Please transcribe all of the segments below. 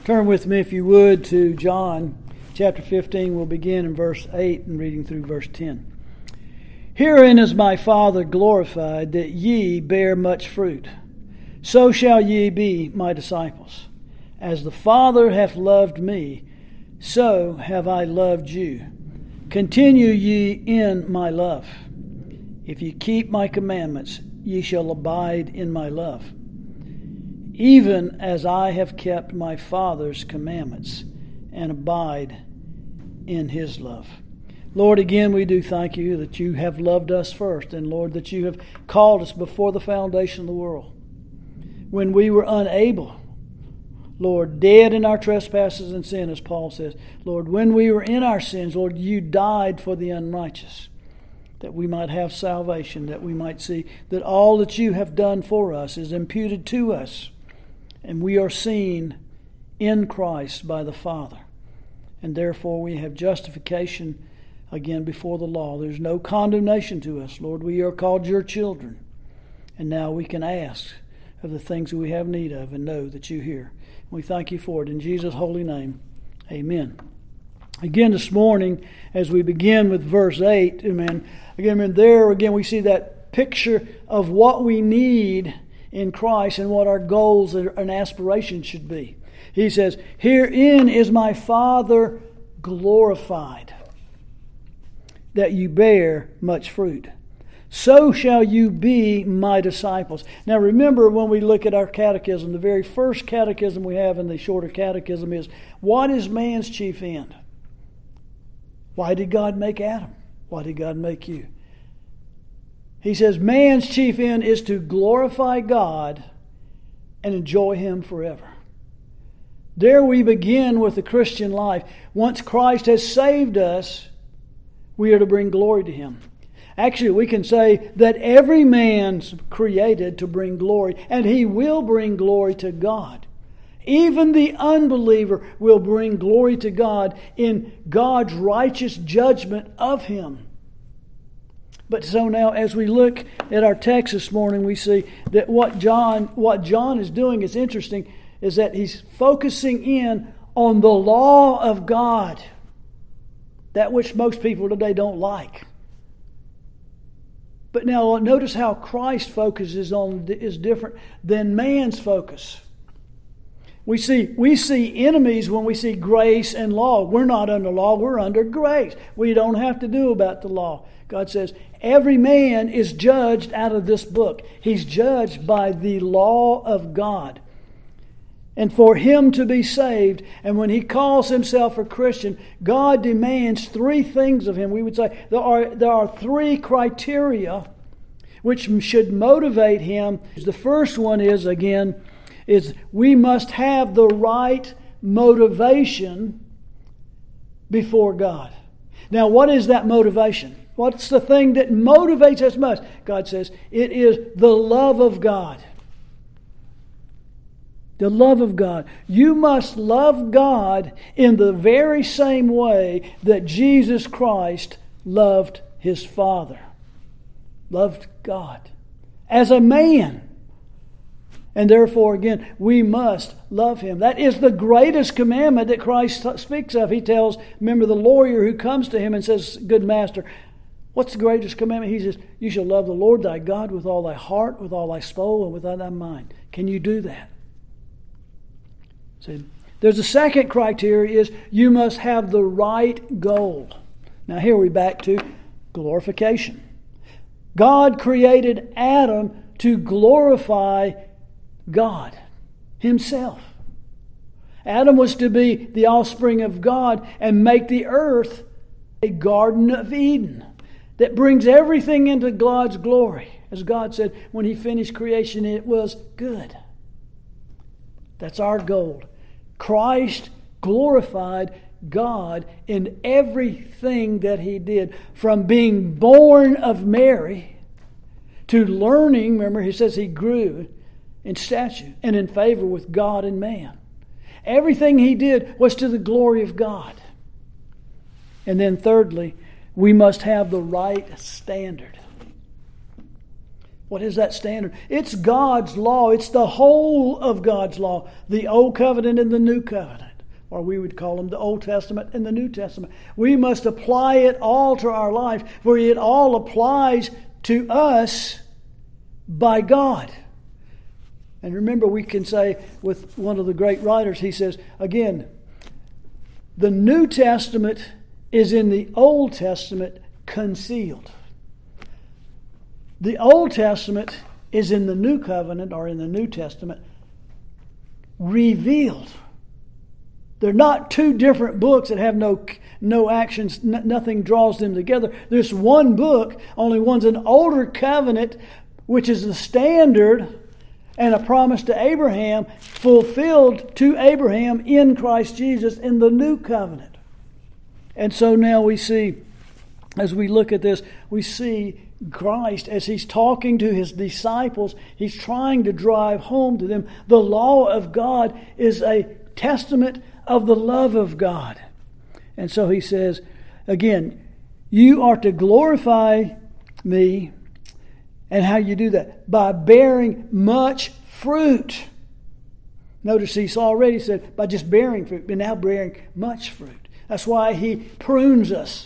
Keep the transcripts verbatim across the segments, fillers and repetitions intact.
Turn with me, if you would, to John chapter fifteen. We'll begin in verse eight and reading through verse ten. Herein is my Father glorified, that ye bear much fruit. So shall ye be my disciples. As the Father hath loved me, so have I loved you. Continue ye in my love. If ye keep my commandments, ye shall abide in my love, even as I have kept my Father's commandments and abide in his love. Lord, again, we do thank you that you have loved us first, and Lord, that you have called us before the foundation of the world. When we were unable, Lord, dead in our trespasses and sin, as Paul says, Lord, when we were in our sins, Lord, you died for the unrighteous, that we might have salvation, that we might see that all that you have done for us is imputed to us, and we are seen in Christ by the Father. And therefore we have justification again before the law. There's no condemnation to us, Lord. We are called your children. And now we can ask of the things that we have need of and know that you hear. We thank you for it. In Jesus' holy name, amen. Again this morning, as we begin with verse eight, amen, again, amen, there again we see that picture of what we need in Christ and what our goals and aspirations should be. He says, herein is my Father glorified, that you bear much fruit. So shall you be my disciples. Now remember, when we look at our catechism, the very first catechism we have in the shorter catechism is, what is man's chief end? Why did God make Adam? Why did God make you? He says man's chief end is to glorify God and enjoy him forever. There we begin with the Christian life. Once Christ has saved us, we are to bring glory to him. Actually, we can say that every man's created to bring glory, and he will bring glory to God. Even the unbeliever will bring glory to God in God's righteous judgment of him. But so now, as we look at our text this morning, we see that what John, what John is doing is interesting, is that he's focusing in on the law of God, that which most people today don't like. But now notice how Christ's focus is on is different than man's focus. We see we see enemies when we see grace and law. We're not under law, we're under grace. We don't have to do about the law. God says every man is judged out of this book. He's judged by the law of God. And for him to be saved, and when he calls himself a Christian, God demands three things of him. We would say there are, there are three criteria which should motivate him. The first one is, again, is we must have the right motivation before God. Now, what is that motivation? What's the thing that motivates us most? God says it is the love of God. The love of God. You must love God in the very same way that Jesus Christ loved his Father. Loved God. As a man. And therefore, again, we must love him. That is the greatest commandment that Christ speaks of. He tells, remember the lawyer who comes to him and says, good master, what's the greatest commandment? He says, you shall love the Lord thy God with all thy heart, with all thy soul, and with all thy mind. Can you do that? See, there's a second criteria is you must have the right goal. Now here we're back to glorification. God created Adam to glorify God himself. Adam was to be the offspring of God and make the earth a Garden of Eden that brings everything into God's glory. As God said, when he finished creation, it was good. That's our goal. Christ glorified God in everything that he did. From being born of Mary to learning, remember he says he grew in stature and in favor with God and man. Everything he did was to the glory of God. And then thirdly, we must have the right standard. What is that standard? It's God's law. It's the whole of God's law. The Old Covenant and the New Covenant. Or we would call them the Old Testament and the New Testament. We must apply it all to our life, for it all applies to us by God. And remember, we can say with one of the great writers, he says, again, the New Testament is in the Old Testament concealed. The Old Testament is in the New Covenant, or in the New Testament, revealed. They're not two different books that have no no actions, n- nothing draws them together. There's one book, only one's an older covenant, which is the standard and a promise to Abraham, fulfilled to Abraham in Christ Jesus in the New Covenant. And so now we see, as we look at this, we see Christ, as he's talking to his disciples, he's trying to drive home to them the law of God is a testament of the love of God. And so he says, again, you are to glorify me. And how you do that? By bearing much fruit. Notice he's already said, by just bearing fruit, but now bearing much fruit. That's why he prunes us,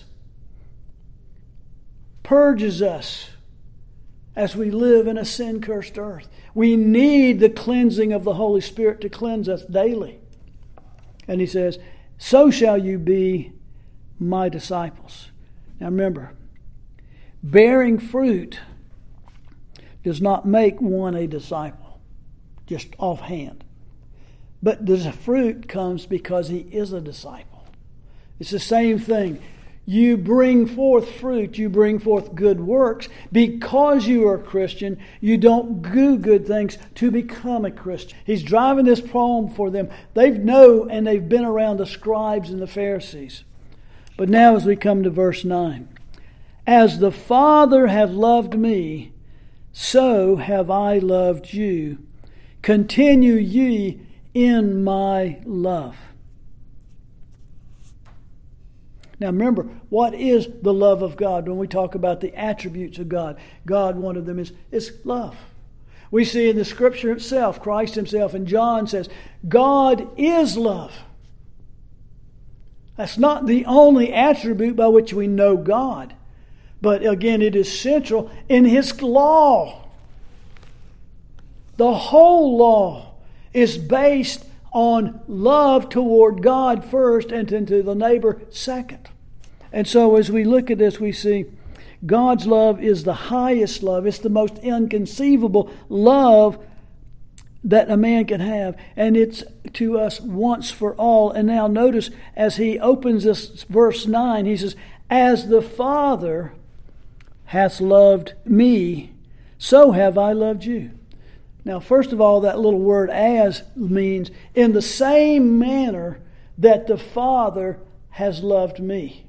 purges us as we live in a sin-cursed earth. We need the cleansing of the Holy Spirit to cleanse us daily. And he says, so shall you be my disciples. Now remember, bearing fruit does not make one a disciple, just offhand. But the fruit comes because he is a disciple. It's the same thing. You bring forth fruit, you bring forth good works. Because you are a Christian, you don't do good things to become a Christian. He's driving this home for them. They know, and they've been around the scribes and the Pharisees. But now as we come to verse nine. As the Father hath loved me, so have I loved you. Continue ye in my love. Now remember, what is the love of God? When we talk about the attributes of God, God, one of them is, is love. We see in the Scripture itself, Christ himself, and John says, God is love. That's not the only attribute by which we know God. But again, it is central in his law. The whole law is based on love toward God first and then to the neighbor second. And so as we look at this, we see God's love is the highest love. It's the most inconceivable love that a man can have. And it's to us once for all. And now notice as he opens this verse nine, he says, as the Father hath loved me, so have I loved you. Now, first of all, that little word as means in the same manner that the Father has loved me.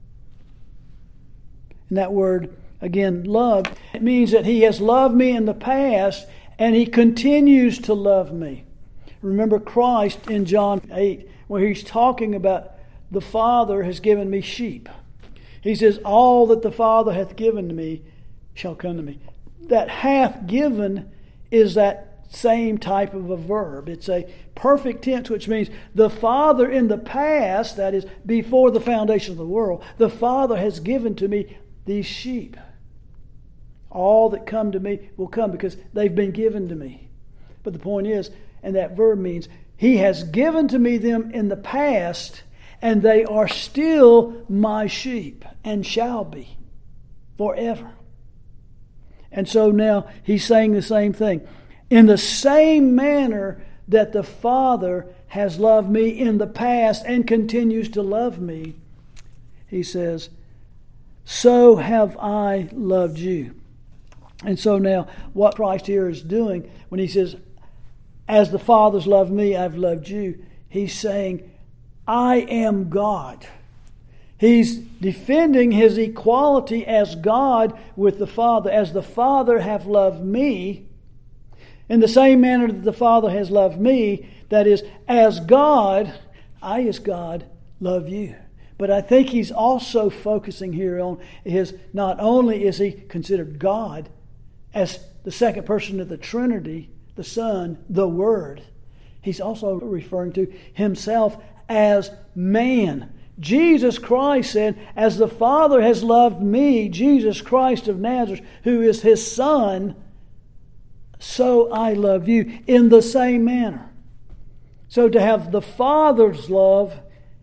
And that word, again, love, it means that he has loved me in the past and he continues to love me. Remember Christ in John eight, where he's talking about the Father has given me sheep. He says, all that the Father hath given to me shall come to me. That hath given is that same type of a verb. It's a perfect tense, which means the Father in the past, that is before the foundation of the world, the Father has given to me these sheep. All that come to me will come because they've been given to me. But the point is, and that verb means, he has given to me them in the past, and they are still my sheep and shall be forever. And so now he's saying the same thing. In the same manner that the Father has loved me in the past and continues to love me, he says, so have I loved you. And so now what Christ here is doing when he says, as the Father's loved me, I've loved you, he's saying, I am God. He's defending his equality as God with the Father. As the Father hath loved me, in the same manner that the Father has loved me, that is, as God, I as God, love you. But I think he's also focusing here on his, not only is he considered God, as the second person of the Trinity, the Son, the Word, he's also referring to himself as man. Jesus Christ said, as the Father has loved me, Jesus Christ of Nazareth, who is his Son, so I love you, in the same manner. So to have the Father's love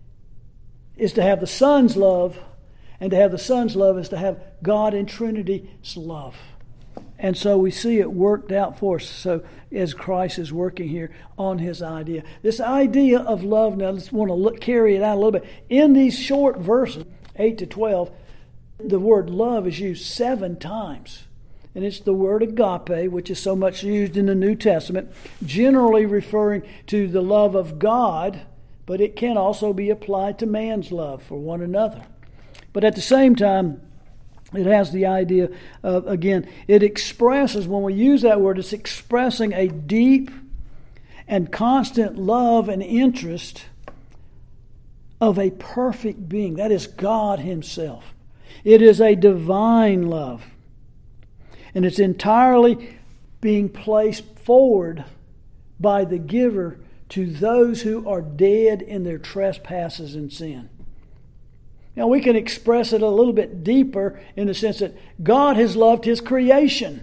is to have the Son's love, and to have the Son's love is to have God in Trinity's love. And so we see it worked out for us. So as Christ is working here on his idea. This idea of love, now let's want to look, carry it out a little bit. In these short verses, eight to twelve, the word love is used seven times. And it's the word agape, which is so much used in the New Testament, generally referring to the love of God, but it can also be applied to man's love for one another. But at the same time, it has the idea of, again, it expresses, when we use that word, it's expressing a deep and constant love and interest of a perfect being. That is God himself. It is a divine love. And it's entirely being placed forward by the giver to those who are dead in their trespasses and sin. Now we can express it a little bit deeper in the sense that God has loved his creation.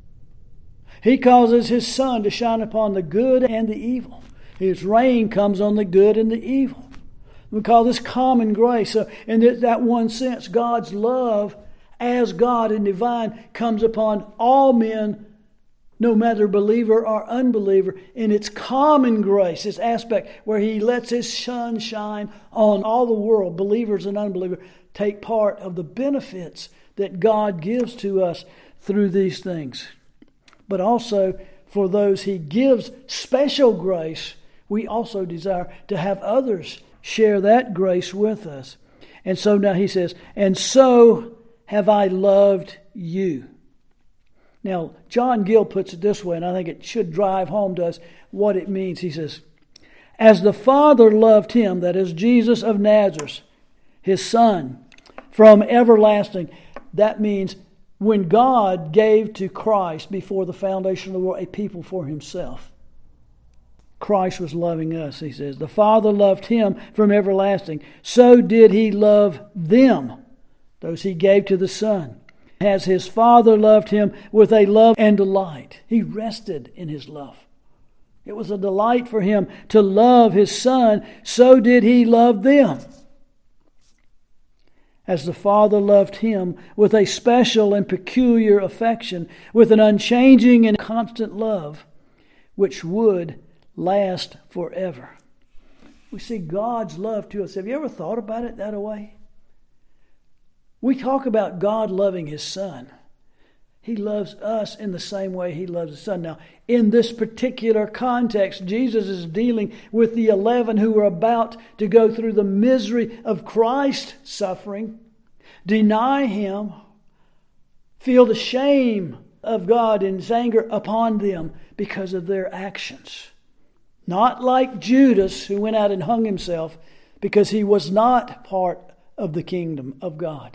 He causes his sun to shine upon the good and the evil. His rain comes on the good and the evil. We call this common grace. So in that one sense, God's love as God and divine comes upon all men, no matter believer or unbeliever, in its common grace, this aspect where he lets his sun shine on all the world, believers and unbelievers, take part of the benefits that God gives to us through these things. But also, for those he gives special grace, we also desire to have others share that grace with us. And so now he says, and so have I loved you. Now, John Gill puts it this way, and I think it should drive home to us what it means. He says, as the Father loved him, that is Jesus of Nazareth, his Son, from everlasting. That means when God gave to Christ before the foundation of the world a people for himself, Christ was loving us, he says. The Father loved him from everlasting. So did he love them, those he gave to the Son. As his Father loved him with a love and delight. He rested in his love. It was a delight for him to love his Son. So did he love them. As the Father loved him with a special and peculiar affection, with an unchanging and constant love, which would last forever. We see God's love to us. Have you ever thought about it that way? We talk about God loving his Son. He loves us in the same way he loves his Son. Now, in this particular context, Jesus is dealing with the eleven who were about to go through the misery of Christ's suffering, deny him, feel the shame of God and his anger upon them because of their actions. Not like Judas, who went out and hung himself because he was not part of the kingdom of God.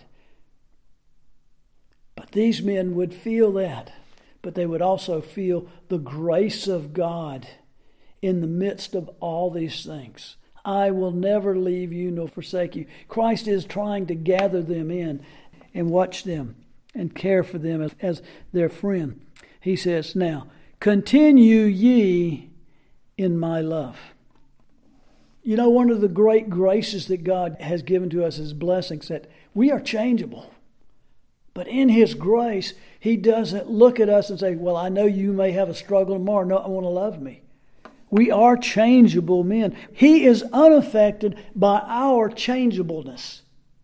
But these men would feel that, but they would also feel the grace of God in the midst of all these things. I will never leave you nor forsake you. Christ is trying to gather them in and watch them and care for them as, as their friend. He says, now, continue ye in my love. You know, one of the great graces that God has given to us as blessings, that we are changeable. But in his grace, he doesn't look at us and say, well, I know you may have a struggle tomorrow. No, I want to love me. We are changeable men. He is unaffected by our changeableness.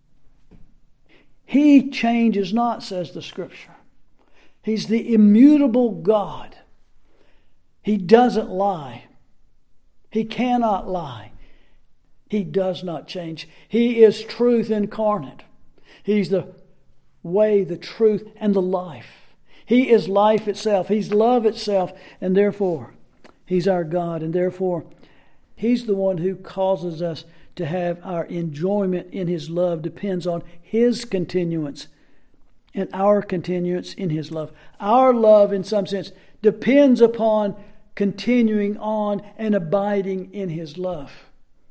He changes not, says the Scripture. He's the immutable God. He doesn't lie. He cannot lie. He does not change. He is truth incarnate. He's the way, the truth, and the life. He is life itself. He's love itself. And therefore, he's our God. And therefore, he's the one who causes us to have our enjoyment in his love depends on his continuance and our continuance in His love. Our love, in some sense, depends upon continuing on and abiding in His love.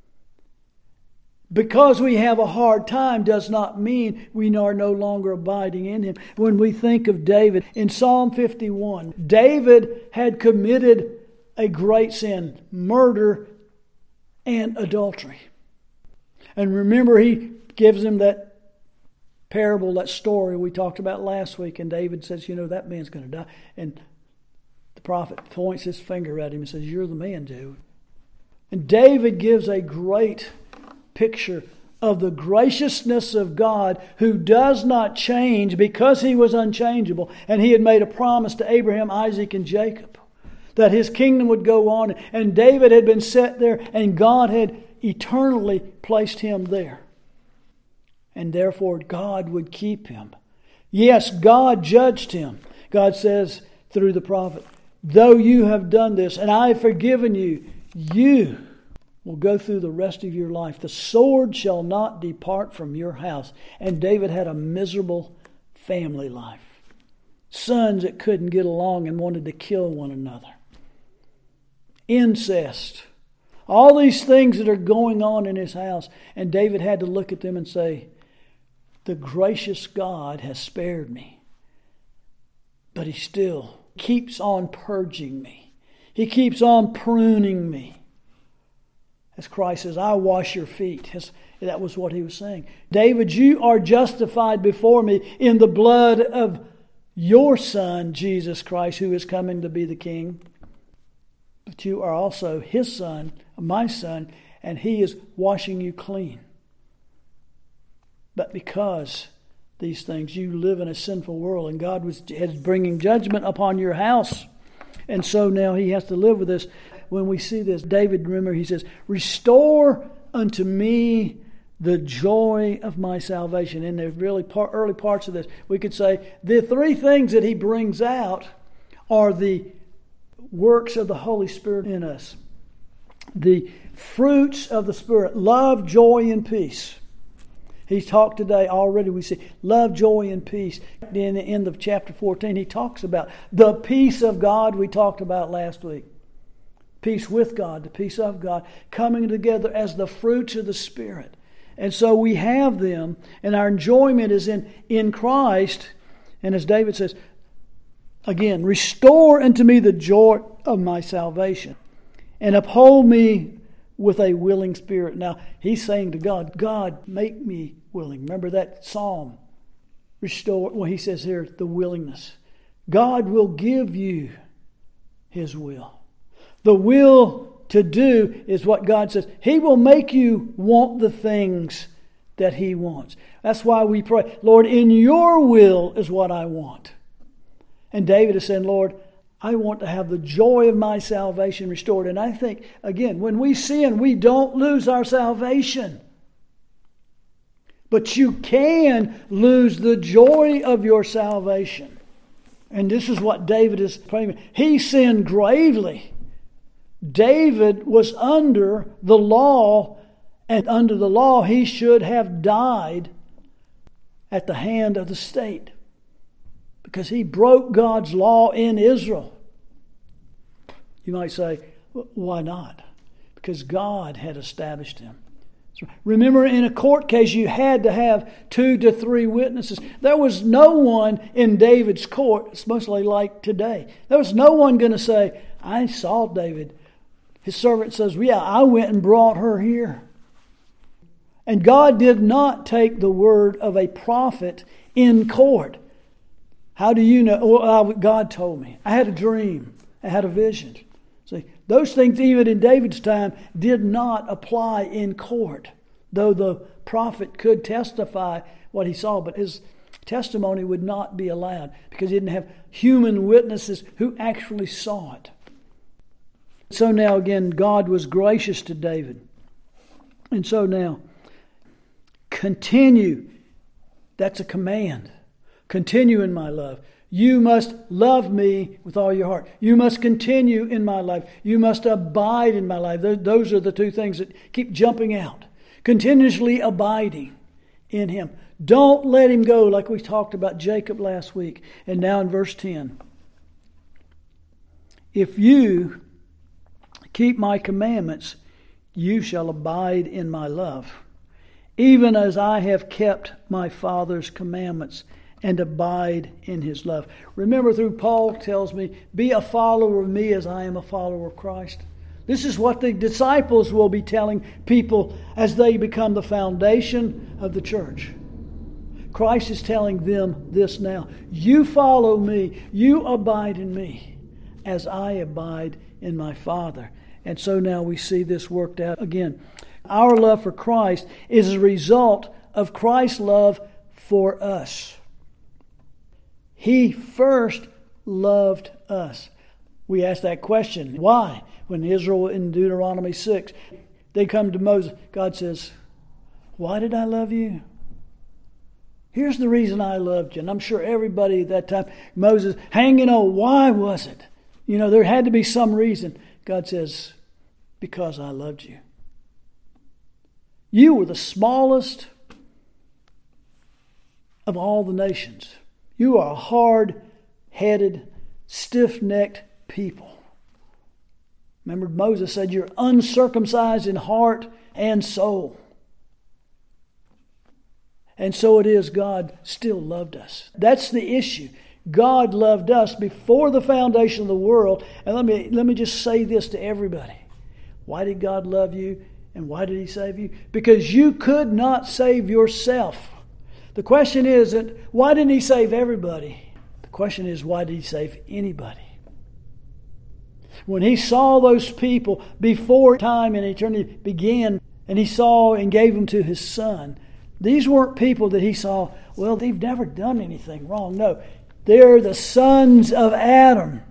Because we have a hard time does not mean we are no longer abiding in Him. When we think of David, in Psalm fifty-one, David had committed a great sin, murder and adultery. And remember, he gives him that parable, that story we talked about last week, and David says, you know, that man's going to die. And the prophet points his finger at him and says, you're the man, dude. And David gives a great picture of the graciousness of God, who does not change because He was unchangeable. And He had made a promise to Abraham, Isaac, and Jacob that His kingdom would go on. And David had been set there, and God had eternally placed him there. And therefore God would keep him. Yes, God judged him. God says through the prophet, though you have done this, and I have forgiven you, you will go through the rest of your life. The sword shall not depart from your house. And David had a miserable family life. Sons that couldn't get along and wanted to kill one another. Incest. All these things that are going on in his house. And David had to look at them and say, the gracious God has spared me. But He still keeps on purging me. He keeps on pruning me. As Christ says, I wash your feet. That was what He was saying. David, you are justified before me in the blood of your Son, Jesus Christ, who is coming to be the King. But you are also His Son, my Son, and He is washing you clean. But because these things, you live in a sinful world, and God was is bringing judgment upon your house. And so now He has to live with this. When we see this, David, remember, he says, restore unto me the joy of my salvation. In the really part, early parts of this, we could say the three things that he brings out are the works of the Holy Spirit in us. The fruits of the Spirit, love, joy, and peace. He's talked today already, we see love, joy, and peace. In the end of chapter fourteen, he talks about the peace of God we talked about last week. Peace with God, the peace of God, coming together as the fruits of the Spirit. And so we have them, and our enjoyment is in, in Christ. And as David says, again, restore unto me the joy of my salvation, and uphold me with a willing spirit. Now, he's saying to God, God, make me willing. Remember that psalm? Restore, well, he says here, the willingness. God will give you His will. The will to do is what God says. He will make you want the things that He wants. That's why we pray, Lord, in your will is what I want. And David is saying, Lord, I want to have the joy of my salvation restored. And I think, again, when we sin, we don't lose our salvation. But you can lose the joy of your salvation. And this is what David is praying. He sinned gravely. David was under the law, and under the law he should have died at the hand of the state, because he broke God's law in Israel. You might say, why not? Because God had established him. Remember, in a court case, you had to have two to three witnesses. There was no one in David's court, it's mostly like today. There was no one going to say, I saw David. His servant says, well, yeah, I went and brought her here. And God did not take the word of a prophet in court. How do you know? Well, God told me. I had a dream. I had a vision. See, those things even in David's time did not apply in court, though the prophet could testify what he saw, but his testimony would not be allowed because he didn't have human witnesses who actually saw it. So now again, God was gracious to David. And so now, continue. That's a command. Continue in my love. You must love me with all your heart. You must continue in my life. You must abide in my life. Those are the two things that keep jumping out. Continuously abiding in Him. Don't let him go, like we talked about Jacob last week. And now in verse ten. If you keep my commandments, you shall abide in my love, even as I have kept my Father's commandments and abide in His love. Remember, through Paul tells me, be a follower of me as I am a follower of Christ. This is what the disciples will be telling people as they become the foundation of the church. Christ is telling them this now. You follow me, you abide in me, as I abide in my Father. And so now we see this worked out again. Our love for Christ is a result of Christ's love for us. He first loved us. We ask that question, why? When Israel in Deuteronomy six, they come to Moses, God says, why did I love you? Here's the reason I loved you. And I'm sure everybody at that time, Moses, hanging on, why was it? You know, there had to be some reason. God says, because I loved you. You were the smallest of all the nations. You are a hard-headed, stiff-necked people. Remember, Moses said, you're uncircumcised in heart and soul. And so it is, God still loved us. That's the issue. God loved us before the foundation of the world. And let me, let me just say this to everybody. Why did God love you? And why did He save you? Because you could not save yourself. The question isn't, why didn't He save everybody? The question is, why did He save anybody? When He saw those people before time and eternity began, and He saw and gave them to His Son, these weren't people that He saw, well, they've never done anything wrong. No, they're the sons of Adam.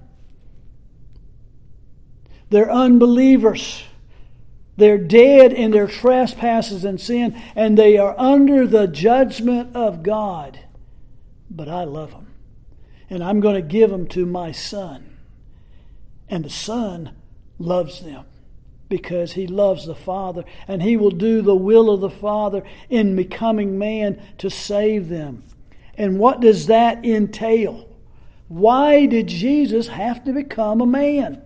They're unbelievers. They're dead in their trespasses and sin, and they are under the judgment of God. But I love them, and I'm going to give them to my Son. And the Son loves them because He loves the Father, and He will do the will of the Father in becoming man to save them. And what does that entail? Why did Jesus have to become a man?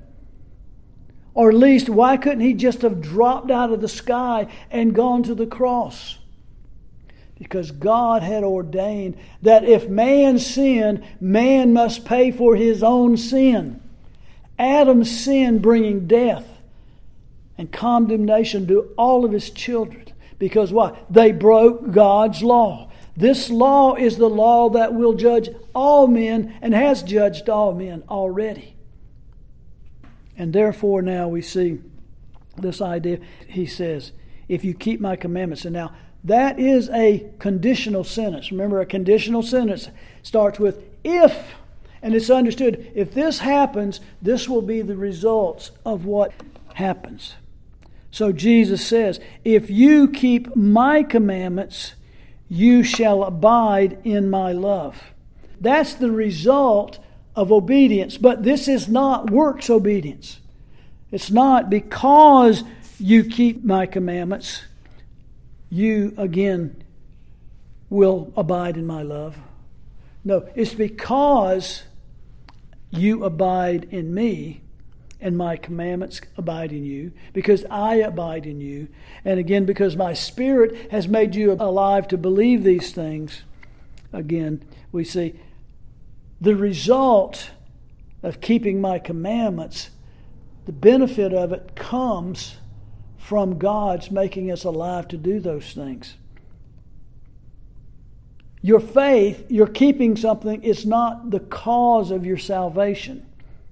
Or at least, why couldn't He just have dropped out of the sky and gone to the cross? Because God had ordained that if man sinned, man must pay for his own sin. Adam's sin bringing death and condemnation to all of his children. Because what? They broke God's law. This law is the law that will judge all men and has judged all men already. And therefore now we see this idea. He says, if you keep my commandments. And now that is a conditional sentence. Remember, a conditional sentence starts with if. And it's understood, if this happens, this will be the results of what happens. So Jesus says, if you keep my commandments, you shall abide in my love. That's the result of obedience. But this is not works obedience. It's not because you keep my commandments, you again will abide in my love. No, it's because you abide in me and my commandments abide in you, because I abide in you. And again, because my Spirit has made you alive to believe these things. Again, we see the result of keeping my commandments, the benefit of it comes from God's making us alive to do those things. Your faith, your keeping something, is not the cause of your salvation.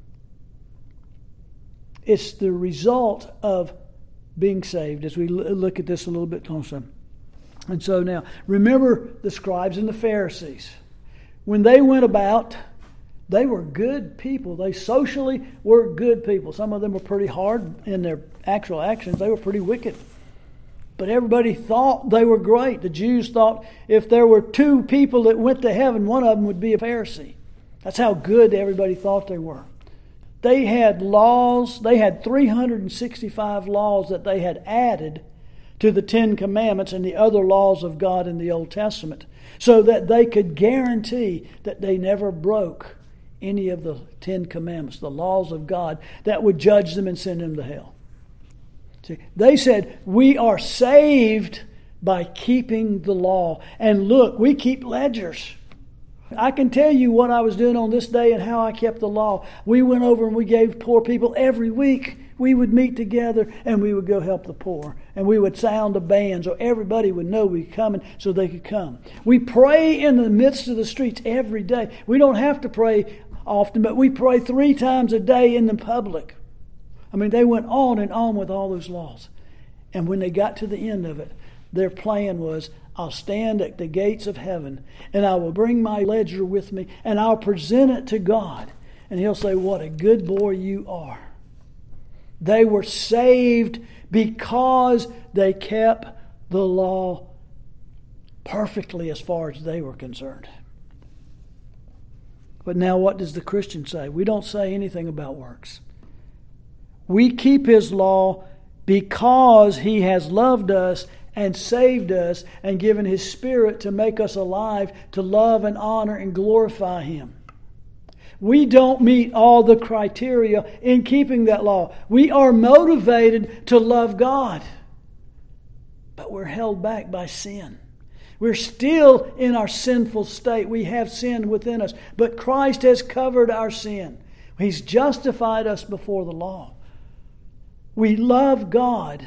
It's the result of being saved, as we look at this a little bit closer. And so now, remember the scribes and the Pharisees. When they went about, they were good people. They socially were good people. Some of them were pretty hard in their actual actions. They were pretty wicked. But everybody thought they were great. The Jews thought if there were two people that went to heaven, one of them would be a Pharisee. That's how good everybody thought they were. They had laws. They had three hundred sixty-five laws that they had added to the Ten Commandments and the other laws of God in the Old Testament, so that they could guarantee that they never broke any of the Ten Commandments, the laws of God that would judge them and send them to hell. See, they said, we are saved by keeping the law. And look, we keep ledgers. I can tell you what I was doing on this day and how I kept the law. We went over and we gave poor people every week. We would meet together and we would go help the poor. And we would sound a band so everybody would know we were coming so they could come. We pray in the midst of the streets every day. We don't have to pray often, but we pray three times a day in the public. I mean, they went on and on with all those laws. And when they got to the end of it, their plan was, I'll stand at the gates of heaven and I will bring my ledger with me and I'll present it to God. And He'll say, what a good boy you are. They were saved because they kept the law perfectly as far as they were concerned. But now what does the Christian say? We don't say anything about works. We keep His law because He has loved us and saved us and given His Spirit to make us alive to love and honor and glorify Him. We don't meet all the criteria in keeping that law. We are motivated to love God, but we're held back by sin. We're still in our sinful state. We have sin within us, but Christ has covered our sin. He's justified us before the law. We love God,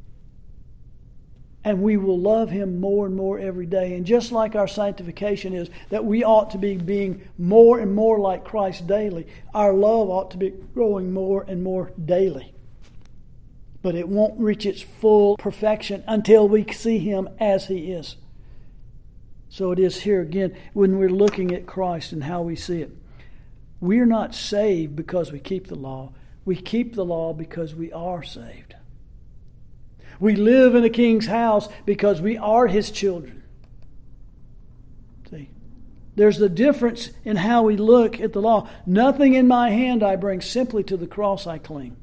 and we will love Him more and more every day. And just like our sanctification is, that we ought to be being more and more like Christ daily, our love ought to be growing more and more daily. But it won't reach its full perfection until we see Him as He is. So it is here again when we're looking at Christ and how we see it. We're not saved because we keep the law. We keep the law because we are saved. We live in a king's house because we are His children. See, there's a difference in how we look at the law. Nothing in my hand I bring, simply to the cross I cling.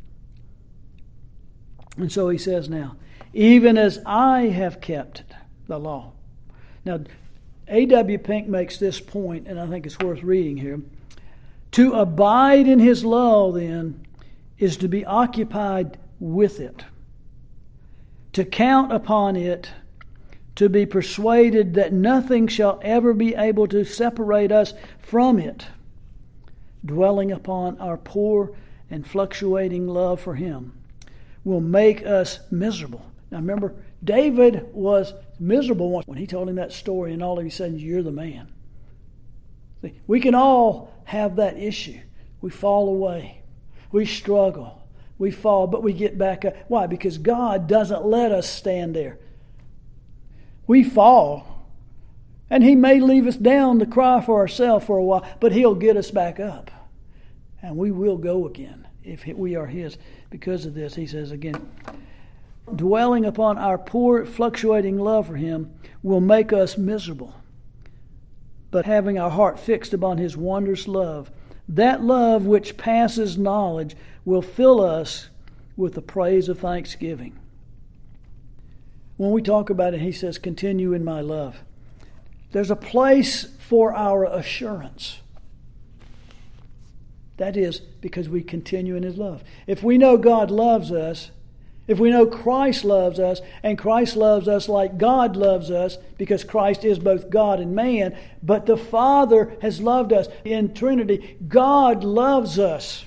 And so he says now, even as I have kept the law. Now, A W Pink makes this point, and I think it's worth reading here. To abide in His law, then, is to be occupied with it, to count upon it, to be persuaded that nothing shall ever be able to separate us from it, dwelling upon our poor and fluctuating love for Him, will make us miserable. Now remember, David was miserable once when he told him that story, and all of a sudden, you're the man. See, we can all have that issue. We fall away. We struggle. We fall, but we get back up. Why? Because God doesn't let us stand there. We fall, and He may leave us down to cry for ourselves for a while, but He'll get us back up. And we will go again if we are His. Because of this, he says again, dwelling upon our poor, fluctuating love for Him will make us miserable. But having our heart fixed upon His wondrous love, that love which passes knowledge will fill us with the praise of thanksgiving. When we talk about it, he says, continue in my love. There's a place for our assurance. That is because we continue in His love. If we know God loves us, if we know Christ loves us, and Christ loves us like God loves us, because Christ is both God and man, but the Father has loved us in Trinity, God loves us.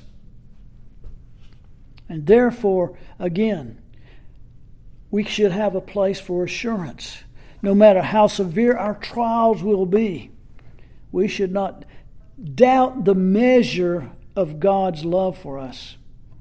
And therefore, again, we should have a place for assurance. No matter how severe our trials will be, we should not doubt the measure of God's love for us.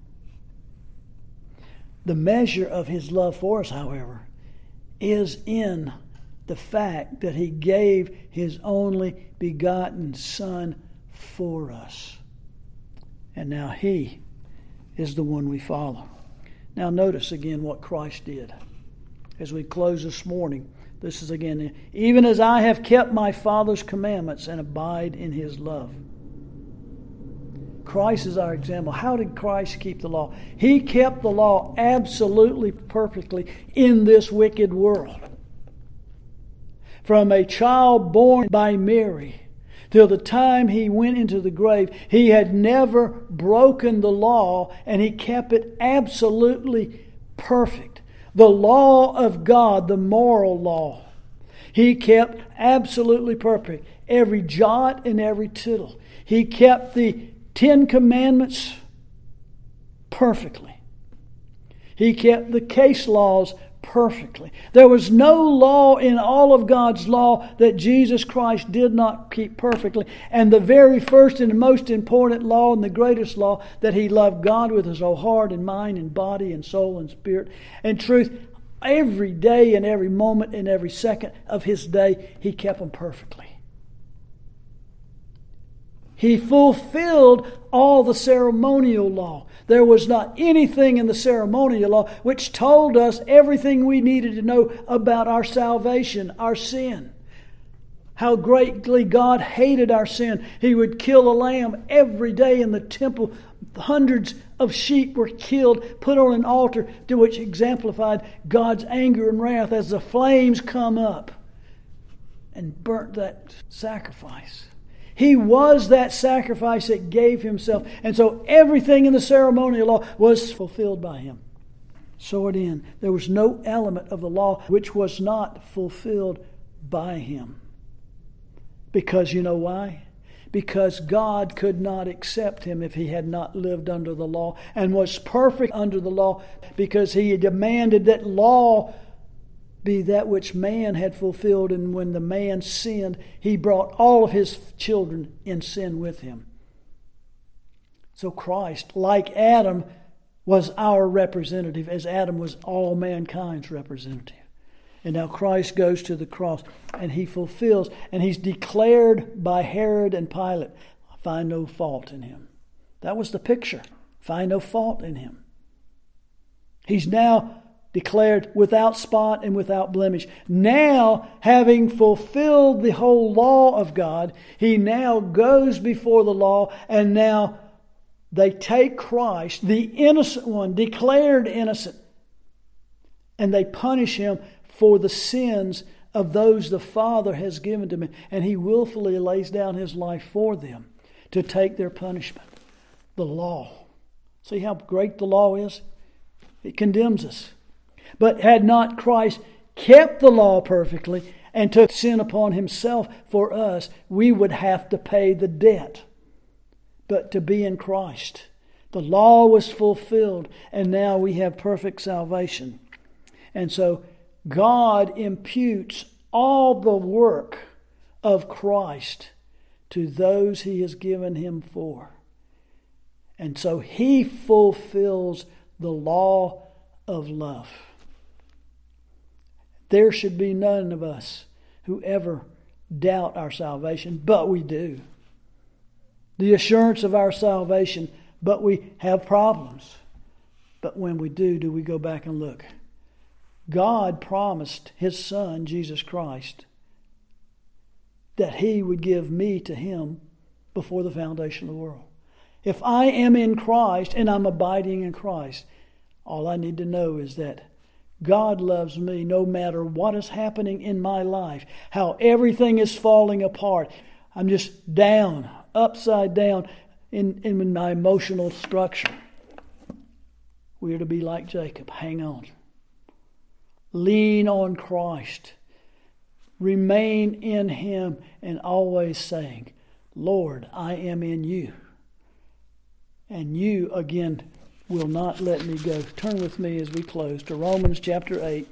The measure of His love for us, however, is in the fact that He gave His only begotten Son for us. And now He is the one we follow. Now notice again what Christ did. As we close this morning, this is again, even as I have kept my Father's commandments and abide in His love. Christ is our example. How did Christ keep the law? He kept the law absolutely perfectly in this wicked world. From a child born by Mary till the time he went into the grave, he had never broken the law, and he kept it absolutely perfect. The law of God, the moral law, he kept absolutely perfect. Every jot and every tittle. He kept the Ten Commandments perfectly. He kept the case laws perfectly. There was no law in all of God's law that Jesus Christ did not keep perfectly. And the very first and most important law and the greatest law, that he loved God with his whole heart and mind and body and soul and spirit and truth, every day and every moment and every second of his day, he kept them perfectly. He fulfilled all the ceremonial law. There was not anything in the ceremonial law which told us everything we needed to know about our salvation, our sin. How greatly God hated our sin. He would kill a lamb every day in the temple. Hundreds of sheep were killed, put on an altar, to which exemplified God's anger and wrath as the flames come up and burnt that sacrifice. He was that sacrifice that gave himself. And so everything in the ceremonial law was fulfilled by him. So it in. There was no element of the law which was not fulfilled by him. Because you know why? Because God could not accept him if he had not lived under the law and was perfect under the law, because he demanded that law be that which man had fulfilled. And when the man sinned, he brought all of his children in sin with him. So Christ, like Adam, was our representative, as Adam was all mankind's representative. And now Christ goes to the cross, and he fulfills, and he's declared by Herod and Pilate, I find no fault in him. That was the picture. Find no fault in him. He's now declared without spot and without blemish. Now, having fulfilled the whole law of God, he now goes before the law, and now they take Christ, the innocent one, declared innocent, and they punish him for the sins of those the Father has given to him. And he willfully lays down his life for them to take their punishment. The law. See how great the law is? It condemns us. But had not Christ kept the law perfectly and took sin upon himself for us, we would have to pay the debt. But to be in Christ, the law was fulfilled, and now we have perfect salvation. And so God imputes all the work of Christ to those he has given him for. And so he fulfills the law of love. There should be none of us who ever doubt our salvation, but we do. The assurance of our salvation, but we have problems. But when we do, do we go back and look? God promised his Son, Jesus Christ, that he would give me to him before the foundation of the world. If I am in Christ and I'm abiding in Christ, all I need to know is that God loves me no matter what is happening in my life, how everything is falling apart. I'm just down, upside down in, in my emotional structure. We are to be like Jacob. Hang on. Lean on Christ. Remain in him, and always saying, Lord, I am in you. And you, again, will not let me go. Turn with me as we close to Romans chapter eight.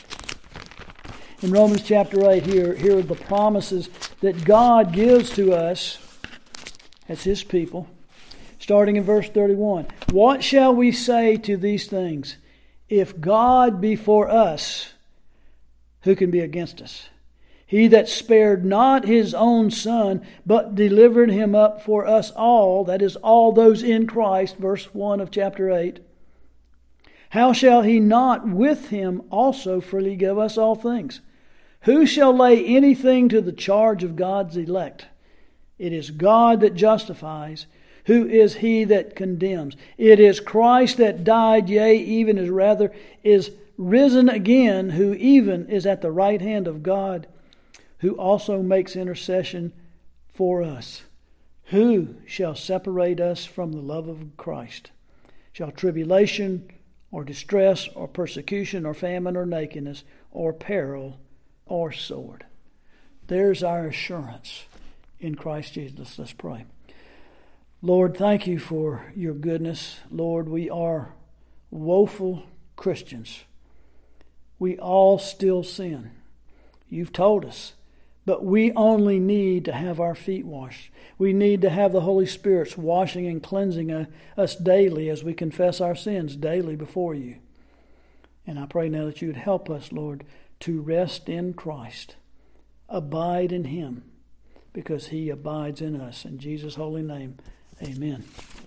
In Romans chapter eight, here, here are the promises that God gives to us as his people. Starting in verse thirty-one. What shall we say to these things? If God be for us, who can be against us? He that spared not his own Son, but delivered him up for us all, that is, all those in Christ, verse one of chapter eight, how shall he not with him also freely give us all things? Who shall lay anything to the charge of God's elect? It is God that justifies. Who is he that condemns? It is Christ that died, yea, even as rather is risen again, who even is at the right hand of God, who also makes intercession for us. Who shall separate us from the love of Christ? Shall tribulation or distress or persecution or famine or nakedness or peril or sword? There's our assurance in Christ Jesus. Let's pray. Lord, thank you for your goodness. Lord, we are woeful Christians. We all still sin. You've told us. But we only need to have our feet washed. We need to have the Holy Spirit's washing and cleansing us daily as we confess our sins daily before you. And I pray now that you would help us, Lord, to rest in Christ. Abide in him, because he abides in us. In Jesus' holy name, amen.